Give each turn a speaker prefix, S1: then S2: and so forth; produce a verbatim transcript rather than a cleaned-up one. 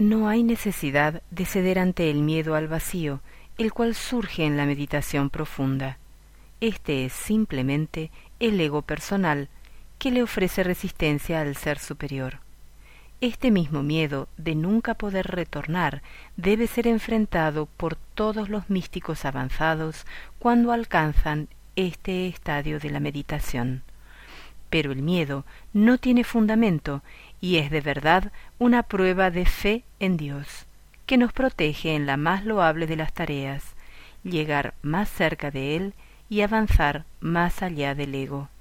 S1: No hay necesidad de ceder ante el miedo al vacío, el cual surge en la meditación profunda. Este es simplemente el ego personal que le ofrece resistencia al ser superior. Este mismo miedo de nunca poder retornar debe ser enfrentado por todos los místicos avanzados cuando alcanzan este estadio de la meditación. Pero el miedo no tiene fundamento y es de verdad una prueba de fe en Dios, que nos protege en la más loable de las tareas, llegar más cerca de Él y avanzar más allá del ego.